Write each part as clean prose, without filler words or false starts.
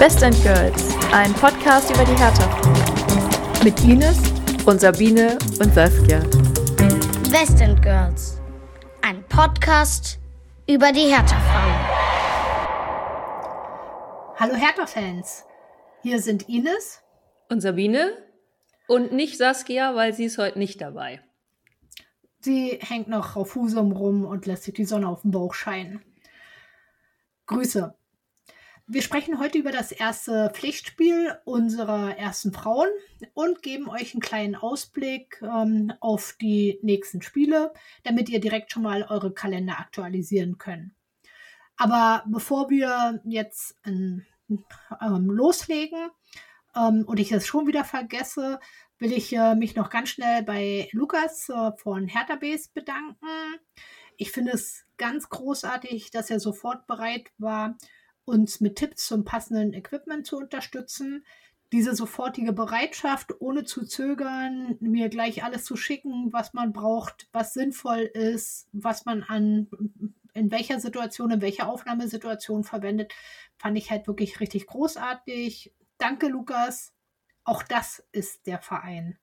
Best & Girls, ein Podcast über die Hertha. Mit Ines und Sabine und Saskia. Best & Girls, ein Podcast über die Hertha-Frauen. Hallo Hertha-Fans, hier sind Ines und Sabine und nicht Saskia, weil sie ist heute nicht dabei. Sie hängt noch auf Husum rum und lässt sich die Sonne auf dem Bauch scheinen. Grüße. Wir sprechen heute über das erste Pflichtspiel unserer ersten Frauen und geben euch einen kleinen Ausblick auf die nächsten Spiele, damit ihr direkt schon mal eure Kalender aktualisieren könnt. Aber bevor wir jetzt loslegen und ich es schon wieder vergesse, will ich mich noch ganz schnell bei Lukas von Hertha Base bedanken. Ich finde es ganz großartig, dass er sofort bereit war, uns mit Tipps zum passenden Equipment zu unterstützen. Diese sofortige Bereitschaft, ohne zu zögern, mir gleich alles zu schicken, was man braucht, was sinnvoll ist, was man in welcher Situation, in welcher Aufnahmesituation verwendet, fand ich halt wirklich richtig großartig. Danke, Lukas. Auch das ist der Verein.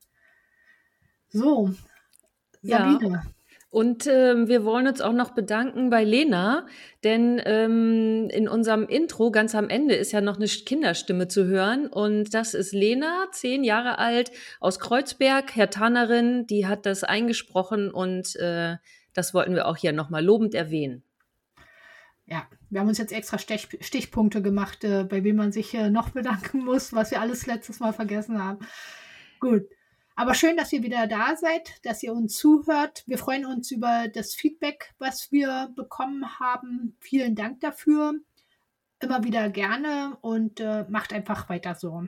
So, Sabine. Ja. Und wir wollen uns auch noch bedanken bei Lena, denn in unserem Intro ganz am Ende ist ja noch eine Kinderstimme zu hören. Und das ist Lena, 10 Jahre alt, aus Kreuzberg, Herthanerin, die hat das eingesprochen und das wollten wir auch hier nochmal lobend erwähnen. Ja, wir haben uns jetzt extra Stichpunkte gemacht, bei wem man sich noch bedanken muss, was wir alles letztes Mal vergessen haben. Gut. Aber schön, dass ihr wieder da seid, dass ihr uns zuhört. Wir freuen uns über das Feedback, was wir bekommen haben. Vielen Dank dafür. Immer wieder gerne und macht einfach weiter so.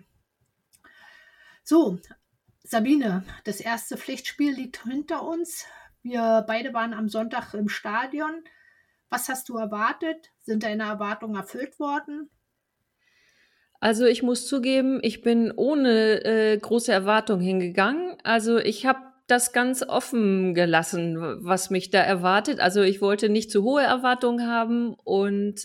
So, Sabine, das erste Pflichtspiel liegt hinter uns. Wir beide waren am Sonntag im Stadion. Was hast du erwartet? Sind deine Erwartungen erfüllt worden? Also ich muss zugeben, ich bin ohne große Erwartung hingegangen. Also ich habe das ganz offen gelassen, was mich da erwartet. Also ich wollte nicht zu hohe Erwartungen haben und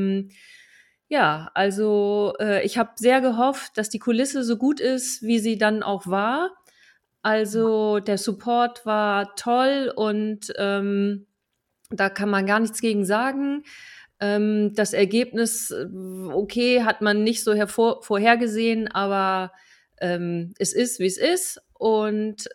ich habe sehr gehofft, dass die Kulisse so gut ist, wie sie dann auch war. Also der Support war toll und da kann man gar nichts gegen sagen. Das Ergebnis, okay, hat man nicht so vorhergesehen, aber es ist, wie es ist. Und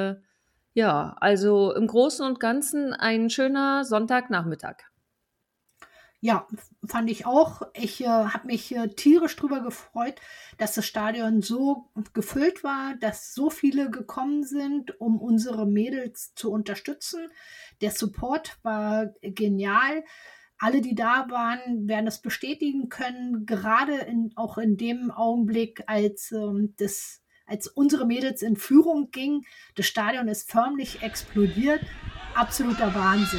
also im Großen und Ganzen ein schöner Sonntagnachmittag. Ja, fand ich auch. Ich habe mich tierisch drüber gefreut, dass das Stadion so gefüllt war, dass so viele gekommen sind, um unsere Mädels zu unterstützen. Der Support war genial. Alle, die da waren, werden es bestätigen können, gerade auch in dem Augenblick, als unsere Mädels in Führung gingen. Das Stadion ist förmlich explodiert. Absoluter Wahnsinn.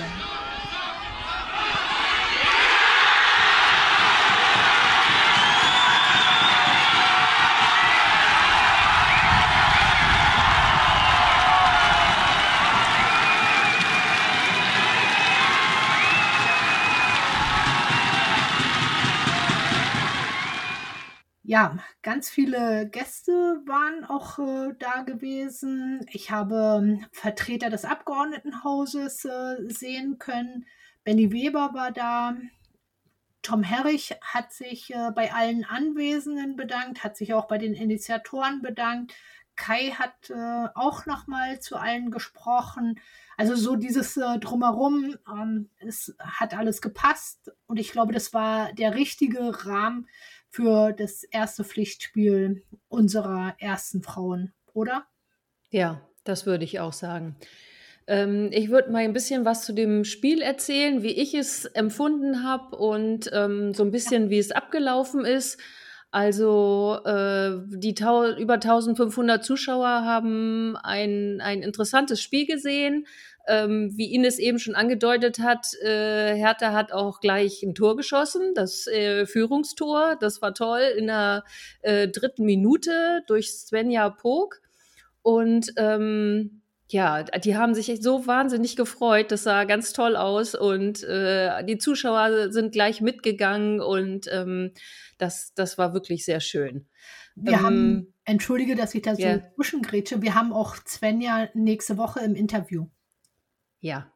Ja, ganz viele Gäste waren auch da gewesen. Ich habe Vertreter des Abgeordnetenhauses sehen können. Benny Weber war da. Tom Herrich hat sich bei allen Anwesenden bedankt, hat sich auch bei den Initiatoren bedankt. Kai hat auch nochmal zu allen gesprochen. Also so dieses Drumherum, es hat alles gepasst. Und ich glaube, das war der richtige Rahmen für das erste Pflichtspiel unserer ersten Frauen, oder? Ja, das würde ich auch sagen. Ich würde mal ein bisschen was zu dem Spiel erzählen, wie ich es empfunden habe und so ein bisschen, wie es abgelaufen ist. Also die über 1500 Zuschauer haben ein interessantes Spiel gesehen. Wie Ines eben schon angedeutet hat, Hertha hat auch gleich ein Tor geschossen, das Führungstor. Das war toll in der 3. Minute durch Svenja Pog. Und Ja, die haben sich echt so wahnsinnig gefreut. Das sah ganz toll aus und die Zuschauer sind gleich mitgegangen und das war wirklich sehr schön. Wir haben, Ähm, entschuldige, dass ich da so ja, zwischengrätsche, wir haben auch Svenja nächste Woche im Interview. ja.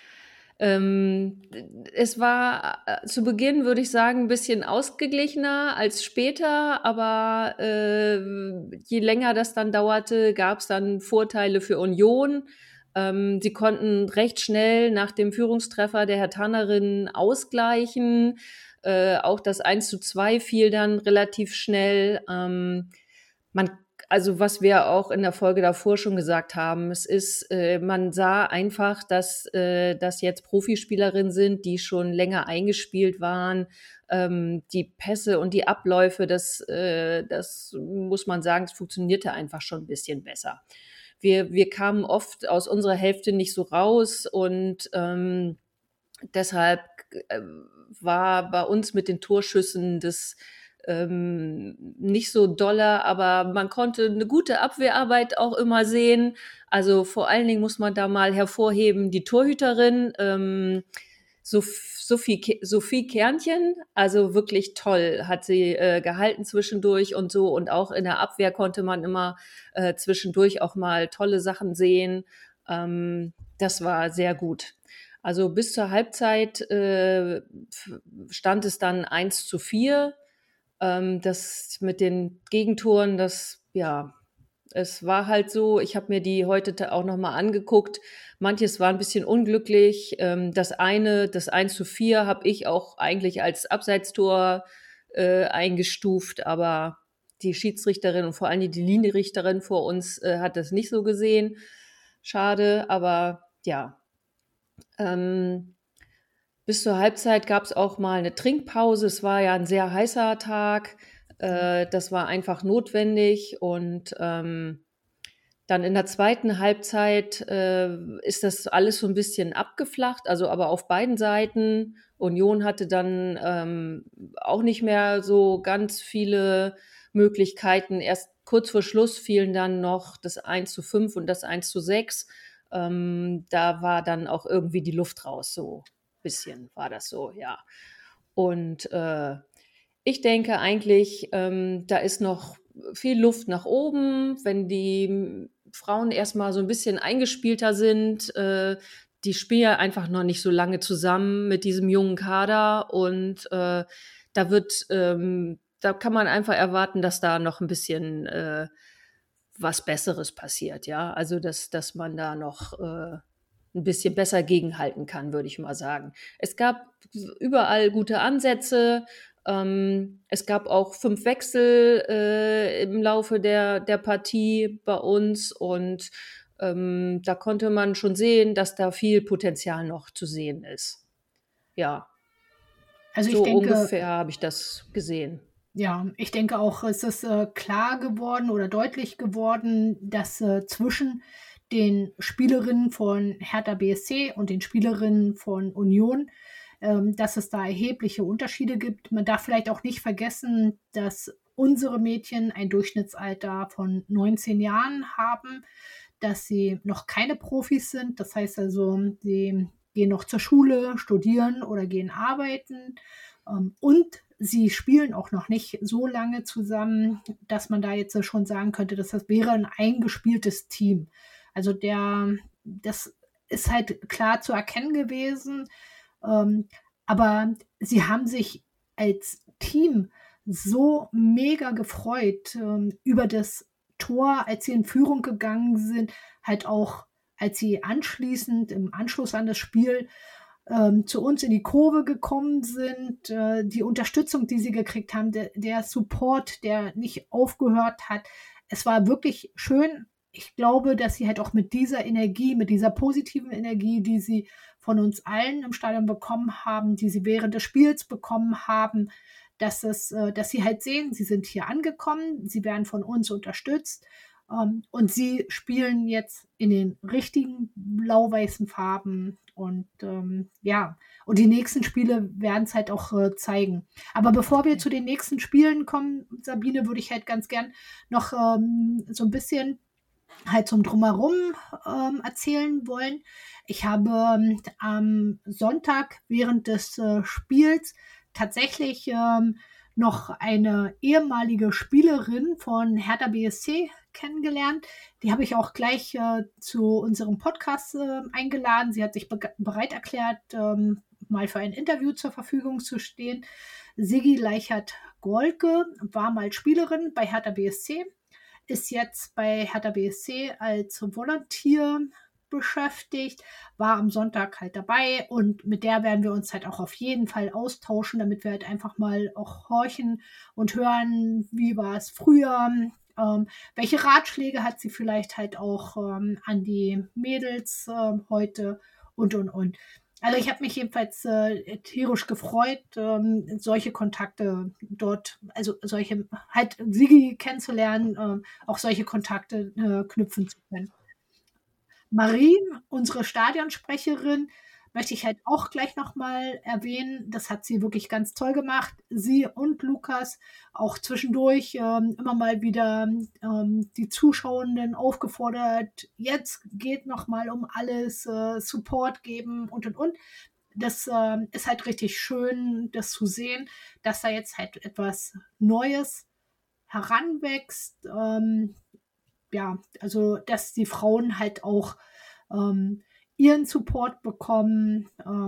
Es war zu Beginn, würde ich sagen, ein bisschen ausgeglichener als später, aber je länger das dann dauerte, gab es dann Vorteile für Union. Sie konnten recht schnell nach dem Führungstreffer der Herthanerin ausgleichen. Auch das 1:2 fiel dann relativ schnell. Man Also, was wir auch in der Folge davor schon gesagt haben, es ist man sah einfach, dass das jetzt Profispielerinnen sind, die schon länger eingespielt waren. Die Pässe und die Abläufe, das muss man sagen, es funktionierte einfach schon ein bisschen besser. Wir kamen oft aus unserer Hälfte nicht so raus und deshalb war bei uns mit den Torschüssen das nicht so dolle, aber man konnte eine gute Abwehrarbeit auch immer sehen. Also vor allen Dingen muss man da mal hervorheben, die Torhüterin, Sophie Kernchen, also wirklich toll hat sie gehalten zwischendurch und so. Und auch in der Abwehr konnte man immer zwischendurch auch mal tolle Sachen sehen. Das war sehr gut. Also bis zur Halbzeit stand es dann 1:4. Das mit den Gegentoren, es war halt so, ich habe mir die heute auch nochmal angeguckt. Manches war ein bisschen unglücklich. Das 1:4, habe ich auch eigentlich als Abseitstor eingestuft, aber die Schiedsrichterin und vor allem die Linienrichterin vor uns hat das nicht so gesehen. Schade, aber ja. Bis zur Halbzeit gab es auch mal eine Trinkpause. Es war ja ein sehr heißer Tag. Das war einfach notwendig. Und dann in der zweiten Halbzeit ist das alles so ein bisschen abgeflacht, also aber auf beiden Seiten. Union hatte dann auch nicht mehr so ganz viele Möglichkeiten. Erst kurz vor Schluss fielen dann noch das 1:5 und das 1:6. Da war dann auch irgendwie die Luft raus, so bisschen war das so, ja. Und ich denke eigentlich, da ist noch viel Luft nach oben, wenn die Frauen erstmal so ein bisschen eingespielter sind. Die spielen ja einfach noch nicht so lange zusammen mit diesem jungen Kader und da kann man einfach erwarten, dass da noch ein bisschen was Besseres passiert, ja. Also dass man da noch ein bisschen besser gegenhalten kann, würde ich mal sagen. Es gab überall gute Ansätze. Es gab auch 5 Wechsel im Laufe der Partie bei uns und da konnte man schon sehen, dass da viel Potenzial noch zu sehen ist. Ja, Also ich so denke, ungefähr habe ich das gesehen. ja, ich denke auch, es ist klar geworden oder deutlich geworden, dass zwischen den Spielerinnen von Hertha BSC und den Spielerinnen von Union, dass es da erhebliche Unterschiede gibt. Man darf vielleicht auch nicht vergessen, dass unsere Mädchen ein Durchschnittsalter von 19 Jahren haben, dass sie noch keine Profis sind. Das heißt also, sie gehen noch zur Schule, studieren oder gehen arbeiten. Und sie spielen auch noch nicht so lange zusammen, dass man da jetzt schon sagen könnte, dass das wäre ein eingespieltes Team. Also das ist halt klar zu erkennen gewesen. Aber sie haben sich als Team so mega gefreut über das Tor, als sie in Führung gegangen sind, halt auch, als sie anschließend im Anschluss an das Spiel zu uns in die Kurve gekommen sind, die Unterstützung, die sie gekriegt haben, der Support, der nicht aufgehört hat. Es war wirklich schön. Ich glaube, dass sie halt auch mit dieser Energie, mit dieser positiven Energie, die sie von uns allen im Stadion bekommen haben, die sie während des Spiels bekommen haben, dass sie halt sehen, sie sind hier angekommen, sie werden von uns unterstützt und sie spielen jetzt in den richtigen blau-weißen Farben und und die nächsten Spiele werden es halt auch zeigen. Aber bevor wir zu den nächsten Spielen kommen, Sabine, würde ich halt ganz gern noch so ein bisschen halt zum Drumherum erzählen wollen. Ich habe am Sonntag während des Spiels tatsächlich noch eine ehemalige Spielerin von Hertha BSC kennengelernt. Die habe ich auch gleich zu unserem Podcast eingeladen. Sie hat sich bereit erklärt, mal für ein Interview zur Verfügung zu stehen. Sigi Leichert-Golke war mal Spielerin bei Hertha BSC, ist jetzt bei Hertha BSC als Volunteer beschäftigt, war am Sonntag halt dabei und mit der werden wir uns halt auch auf jeden Fall austauschen, damit wir halt einfach mal auch horchen und hören, wie war es früher, welche Ratschläge hat sie vielleicht halt auch an die Mädels heute und. Also ich habe mich jedenfalls tierisch gefreut, solche Kontakte dort, also solche, halt Sigi kennenzulernen, auch solche Kontakte knüpfen zu können. Marie, unsere Stadionsprecherin, möchte ich halt auch gleich nochmal erwähnen. Das hat sie wirklich ganz toll gemacht. Sie und Lukas auch zwischendurch immer mal wieder die Zuschauenden aufgefordert, jetzt geht nochmal um alles, Support geben und. Das ist halt richtig schön, das zu sehen, dass da jetzt halt etwas Neues heranwächst. Ja, also dass die Frauen halt auch ihren Support bekommen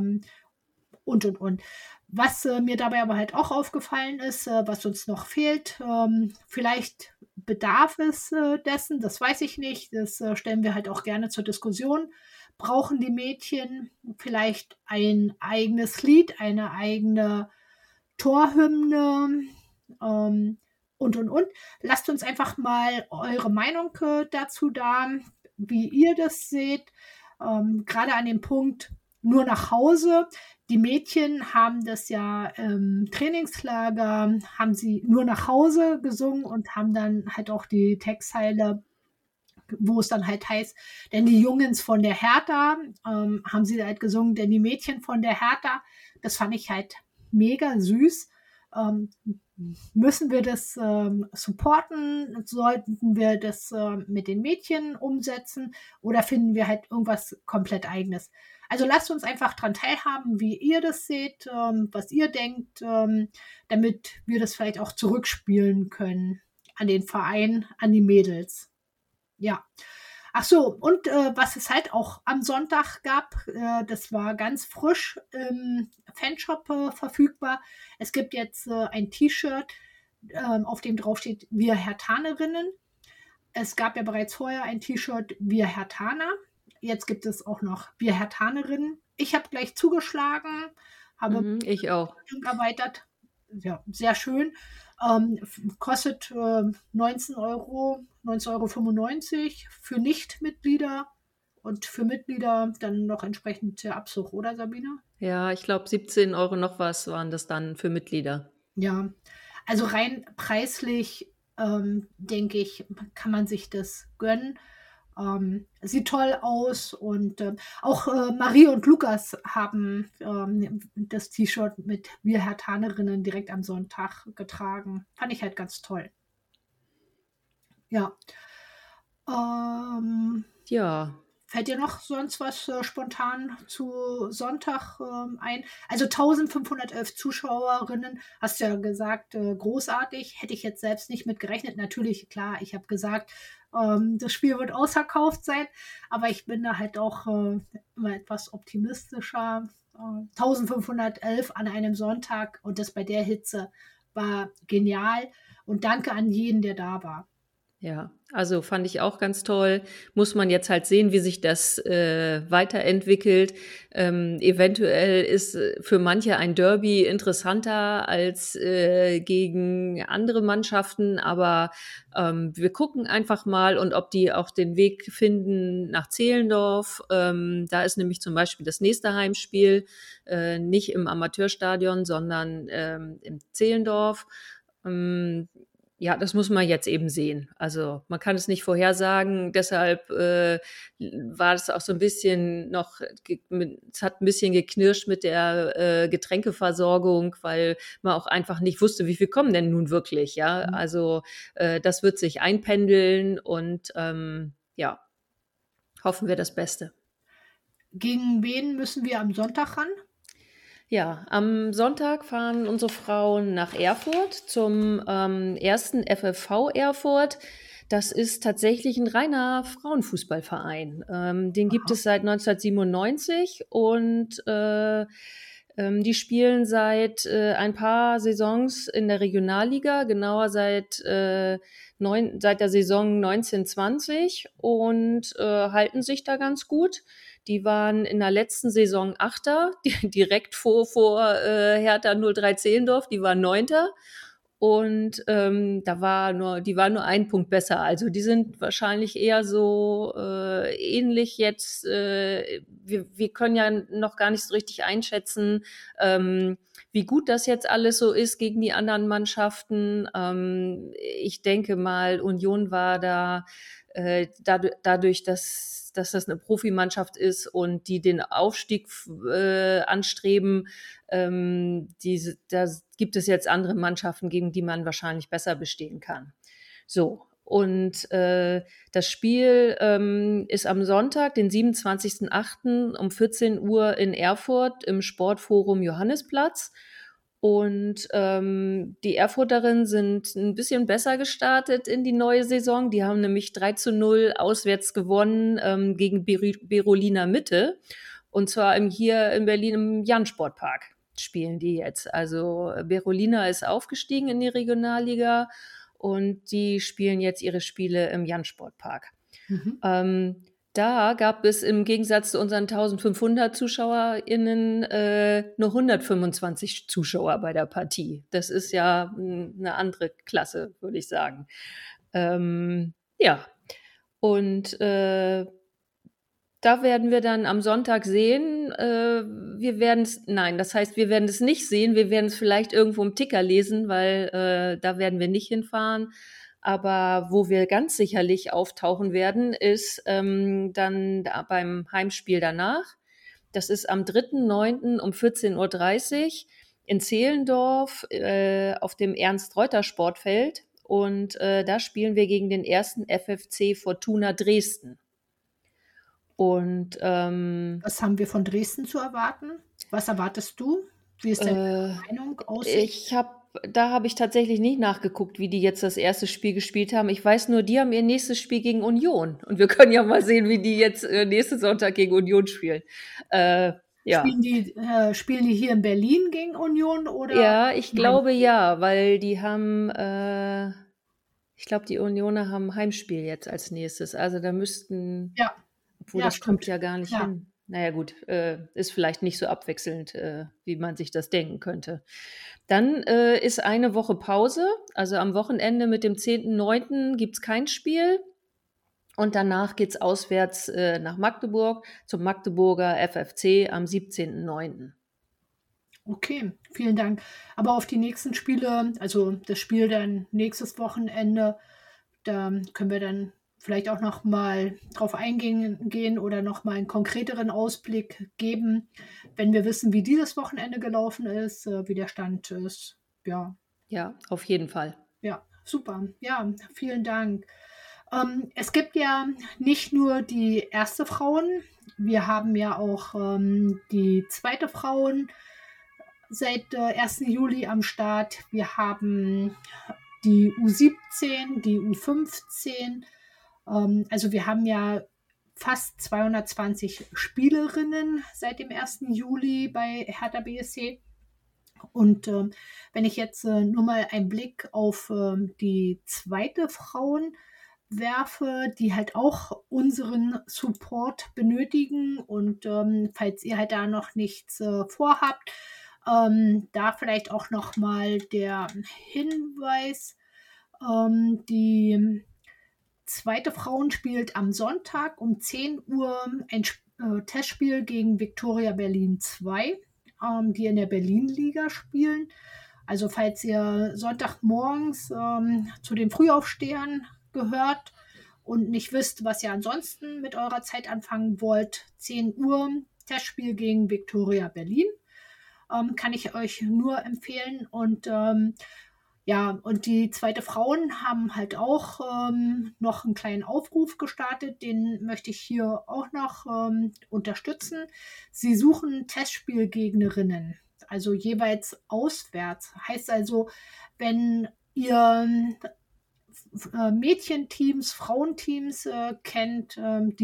und. Was mir dabei aber halt auch aufgefallen ist, was uns noch fehlt, vielleicht bedarf es dessen, das weiß ich nicht, das stellen wir halt auch gerne zur Diskussion. Brauchen die Mädchen vielleicht ein eigenes Lied, eine eigene Torhymne und. Lasst uns einfach mal eure Meinung dazu da, wie ihr das seht. Gerade an dem Punkt nur nach Hause. Die Mädchen haben das ja im Trainingslager, haben sie nur nach Hause gesungen und haben dann halt auch die Textzeile, wo es dann halt heißt, denn die Jungens von der Hertha, haben sie halt gesungen, denn die Mädchen von der Hertha. Das fand ich halt mega süß. Müssen wir das supporten? Sollten wir das mit den Mädchen umsetzen? Oder finden wir halt irgendwas komplett Eigenes? Also lasst uns einfach dran teilhaben, wie ihr das seht, was ihr denkt, damit wir das vielleicht auch zurückspielen können an den Verein, an die Mädels. Ja. Ach so, und was es halt auch am Sonntag gab, das war ganz frisch im Fanshop verfügbar. Es gibt jetzt ein T-Shirt, auf dem drauf steht Wir Herthanerinnen. Es gab ja bereits vorher ein T-Shirt Wir Herthaner. Jetzt gibt es auch noch Wir Herthanerinnen. Ich habe gleich zugeschlagen, habe ich auch erweitert. Ja, sehr schön. Kostet 19,95 € für Nichtmitglieder und für Mitglieder dann noch entsprechend der Abzug, oder Sabine? Ja, ich glaube 17 € noch was waren das dann für Mitglieder. Ja, also rein preislich, denke ich, kann man sich das gönnen. Sieht toll aus und auch Marie und Lukas haben das T-Shirt mit Wir Herthanerinnen direkt am Sonntag getragen. Fand ich halt ganz toll. Ja. Ja. Fällt dir noch sonst was spontan zu Sonntag ein? Also 1511 Zuschauerinnen, hast du ja gesagt, großartig. Hätte ich jetzt selbst nicht mit gerechnet. Natürlich, klar, ich habe gesagt, das Spiel wird ausverkauft sein, aber ich bin da halt auch immer etwas optimistischer. 1511 an einem Sonntag und das bei der Hitze war genial. Und danke an jeden, der da war. Ja, also fand ich auch ganz toll. Muss man jetzt halt sehen, wie sich das weiterentwickelt. Eventuell ist für manche ein Derby interessanter als gegen andere Mannschaften, aber wir gucken einfach mal und ob die auch den Weg finden nach Zehlendorf. Da ist nämlich zum Beispiel das nächste Heimspiel nicht im Amateurstadion, sondern im Zehlendorf. Ja, das muss man jetzt eben sehen. Also man kann es nicht vorhersagen, deshalb war es auch so ein bisschen noch, es hat ein bisschen geknirscht mit der Getränkeversorgung, weil man auch einfach nicht wusste, wie viel kommen denn nun wirklich, ja. Also das wird sich einpendeln und ja, hoffen wir das Beste. Gegen wen müssen wir am Sonntag ran? Ja, am Sonntag fahren unsere Frauen nach Erfurt zum ersten FFV Erfurt. Das ist tatsächlich ein reiner Frauenfußballverein. Den gibt es seit 1997 und die spielen seit ein paar Saisons in der Regionalliga, genauer seit der Saison 1920 und halten sich da ganz gut. Die waren in der letzten Saison Achter, direkt vor Hertha 03 Zehlendorf, die war Neunter. Und die waren nur ein Punkt besser. Also die sind wahrscheinlich eher so ähnlich jetzt. Wir können ja noch gar nicht so richtig einschätzen, wie gut das jetzt alles so ist gegen die anderen Mannschaften. Ich denke mal, Union war da dadurch, dass das eine Profimannschaft ist und die den Aufstieg anstreben, da gibt es jetzt andere Mannschaften, gegen die man wahrscheinlich besser bestehen kann. So, und das Spiel ist am Sonntag, den 27.08. um 14 Uhr in Erfurt im Sportforum Johannisplatz. Und die Erfurterinnen sind ein bisschen besser gestartet in die neue Saison. Die haben nämlich 3-0 auswärts gewonnen gegen Berolina Mitte. Und zwar hier in Berlin im Jan-Sportpark spielen die jetzt. Also Berolina ist aufgestiegen in die Regionalliga und die spielen jetzt ihre Spiele im Jan-Sportpark. Da gab es im Gegensatz zu unseren 1500 ZuschauerInnen nur 125 Zuschauer bei der Partie. Das ist ja eine andere Klasse, würde ich sagen. Ja, und da werden wir dann am Sonntag sehen. Wir werden es nicht sehen. Wir werden es vielleicht irgendwo im Ticker lesen, weil da werden wir nicht hinfahren. Aber wo wir ganz sicherlich auftauchen werden, ist dann beim Heimspiel danach. Das ist am 3.9. um 14.30 Uhr in Zehlendorf auf dem Ernst-Reuter-Sportfeld. Und da spielen wir gegen den ersten FFC Fortuna Dresden. Und was haben wir von Dresden zu erwarten? Was erwartest du? Wie ist deine Meinung aussieht? Da habe ich tatsächlich nicht nachgeguckt, wie die jetzt das erste Spiel gespielt haben. Ich weiß nur, die haben ihr nächstes Spiel gegen Union. Und wir können ja mal sehen, wie die jetzt nächsten Sonntag gegen Union spielen. Ja. Spielen die hier in Berlin gegen Union? Oder? Ja, ich glaube ja, weil die haben, ich glaube, die Unioner haben Heimspiel jetzt als nächstes. Also da müssten, obwohl das kommt ja gar nicht hin. Naja gut, ist vielleicht nicht so abwechselnd, wie man sich das denken könnte. Dann ist eine Woche Pause, also am Wochenende mit dem 10.9. gibt es kein Spiel und danach geht es auswärts nach Magdeburg zum Magdeburger FFC am 17.9. Okay, vielen Dank. Aber auf die nächsten Spiele, also das Spiel dann nächstes Wochenende, da können wir dann vielleicht auch noch mal drauf eingehen oder noch mal einen konkreteren Ausblick geben, wenn wir wissen, wie dieses Wochenende gelaufen ist, wie der Stand ist. Ja, auf jeden Fall. Ja, super. Ja, vielen Dank. Es gibt ja nicht nur die erste Frauen, wir haben ja auch die zweite Frauen seit 1. Juli am Start. Wir haben die U17, die U15. Also wir haben ja fast 220 Spielerinnen seit dem 1. Juli bei Hertha BSC. Und wenn ich jetzt nur mal einen Blick auf die zweite Frauen werfe, die halt auch unseren Support benötigen und falls ihr halt da noch nichts vorhabt, da vielleicht auch noch mal der Hinweis, die zweite Frauen spielt am Sonntag um 10 Uhr ein Testspiel gegen Viktoria Berlin 2, die in der Berlin-Liga spielen. Also falls ihr Sonntagmorgens zu den Frühaufstehern gehört und nicht wisst, was ihr ansonsten mit eurer Zeit anfangen wollt, 10 Uhr Testspiel gegen Viktoria Berlin, kann ich euch nur empfehlen. Und Ja, und die zweite Frauen haben halt auch noch einen kleinen Aufruf gestartet, den möchte ich hier auch noch unterstützen. Sie suchen Testspielgegnerinnen, also jeweils auswärts. Heißt also, wenn ihr Mädchenteams, Frauenteams kennt,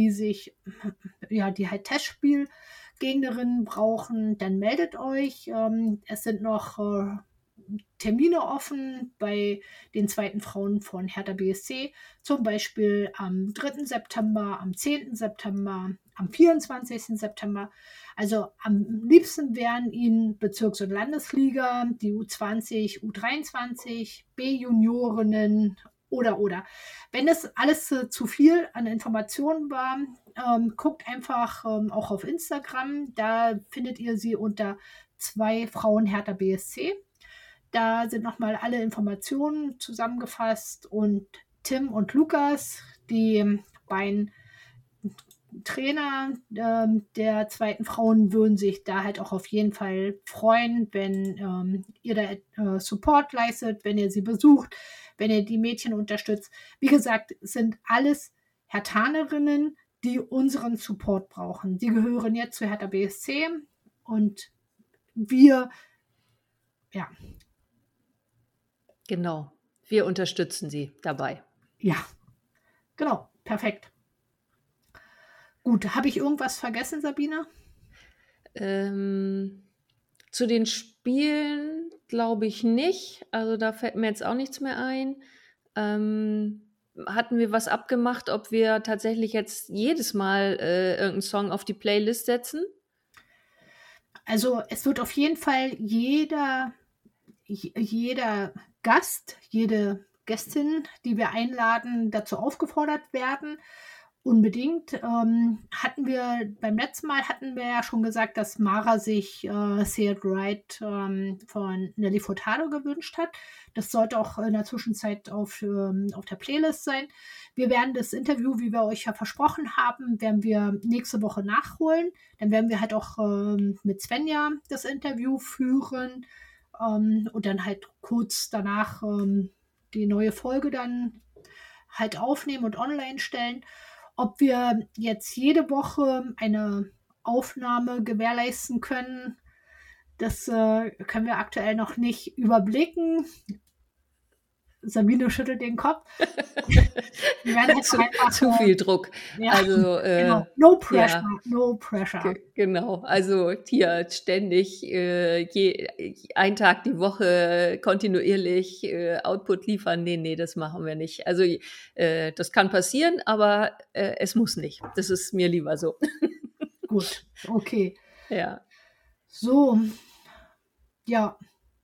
die halt Testspielgegnerinnen brauchen, dann meldet euch. Es sind noch Termine offen bei den zweiten Frauen von Hertha BSC, zum Beispiel am 3. September, am 10. September, am 24. September. Also am liebsten wären Ihnen Bezirks- und Landesliga, die U20, U23, B-Juniorinnen oder. Wenn es alles zu viel an Informationen war, guckt einfach auch auf Instagram. Da findet ihr sie unter 2 Frauen Hertha BSC. Da sind nochmal alle Informationen zusammengefasst und Tim und Lukas, die beiden Trainer der zweiten Frauen, würden sich da halt auch auf jeden Fall freuen, wenn ihr da Support leistet, wenn ihr sie besucht, wenn ihr die Mädchen unterstützt. Wie gesagt, es sind alles Herthanerinnen, die unseren Support brauchen. Die gehören jetzt zu Hertha BSC und wir, ja, Genau. Wir unterstützen Sie dabei. ja, genau, perfekt. Gut, habe ich irgendwas vergessen, Sabine? Zu den Spielen glaube ich nicht. Also da fällt mir jetzt auch nichts mehr ein. Hatten wir was abgemacht, ob wir tatsächlich jetzt jedes Mal irgendeinen Song auf die Playlist setzen? Also es wird auf jeden Fall jeder Gast, jede Gästin, die wir einladen, dazu aufgefordert werden. Unbedingt. Beim letzten Mal hatten wir ja schon gesagt, dass Mara sich Say It Right von Nelly Furtado gewünscht hat. Das sollte auch in der Zwischenzeit auf der Playlist sein. Wir werden das Interview, wie wir euch ja versprochen haben, werden wir nächste Woche nachholen. Dann werden wir halt auch mit Svenja das Interview führen und dann halt kurz danach die neue Folge dann halt aufnehmen und online stellen. Ob wir jetzt jede Woche eine Aufnahme gewährleisten können, das können wir aktuell noch nicht überblicken. Sabine schüttelt den Kopf. Wir werden jetzt zu viel Druck. Ja, also, genau. No pressure, ja. no pressure. Genau, also hier ständig ein Tag die Woche kontinuierlich Output liefern. Nee, das machen wir nicht. Also das kann passieren, aber es muss nicht. Das ist mir lieber so. Gut, okay. Ja. So, ja.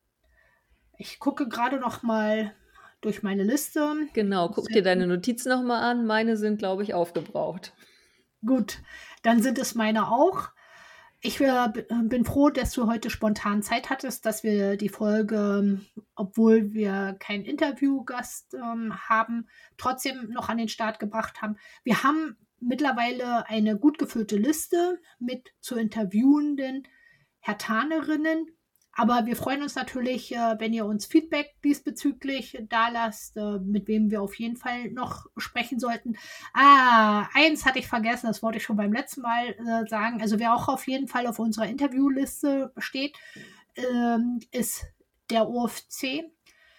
Ich gucke gerade noch mal durch meine Liste. Genau, guck dir deine Notizen noch mal an. Meine sind, glaube ich, aufgebraucht. Gut, dann sind es meine auch. Ich bin froh, dass du heute spontan Zeit hattest, dass wir die Folge, obwohl wir keinen Interviewgast haben, trotzdem noch an den Start gebracht haben. Wir haben mittlerweile eine gut gefüllte Liste mit zu interviewenden Herthanerinnen. Aber wir freuen uns natürlich, wenn ihr uns Feedback diesbezüglich da lasst, mit wem wir auf jeden Fall noch sprechen sollten. Eins hatte ich vergessen, das wollte ich schon beim letzten Mal sagen. Also wer auch auf jeden Fall auf unserer Interviewliste steht, ist der OFC,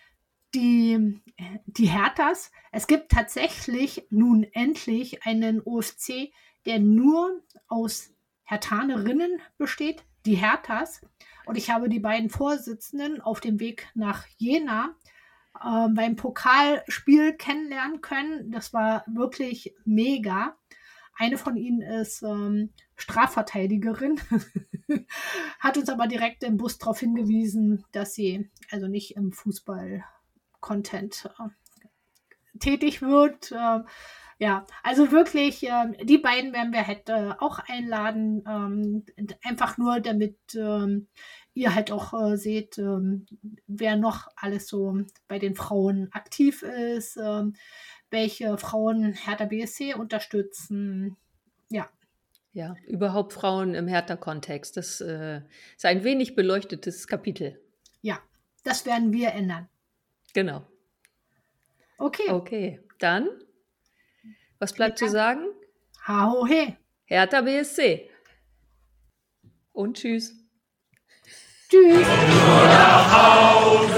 die Herthas. Es gibt tatsächlich nun endlich einen OFC, der nur aus Herthanerinnen besteht, die Herthas. Und ich habe die beiden Vorsitzenden auf dem Weg nach Jena beim Pokalspiel kennenlernen können. Das war wirklich mega. Eine von ihnen ist Strafverteidigerin, hat uns aber direkt im Bus darauf hingewiesen, dass sie also nicht im Fußball-Content tätig wird. Ja, also wirklich, die beiden werden wir halt auch einladen, einfach nur, damit ihr halt auch seht, wer noch alles so bei den Frauen aktiv ist, welche Frauen Hertha BSC unterstützen. Ja. Ja, überhaupt Frauen im Hertha-Kontext. Das ist ein wenig beleuchtetes Kapitel. Ja, das werden wir ändern. Genau. Okay. Dann, was bleibt zu sagen? Hahohe. Hertha BSC. Und tschüss. Tschüss. Nach Hause.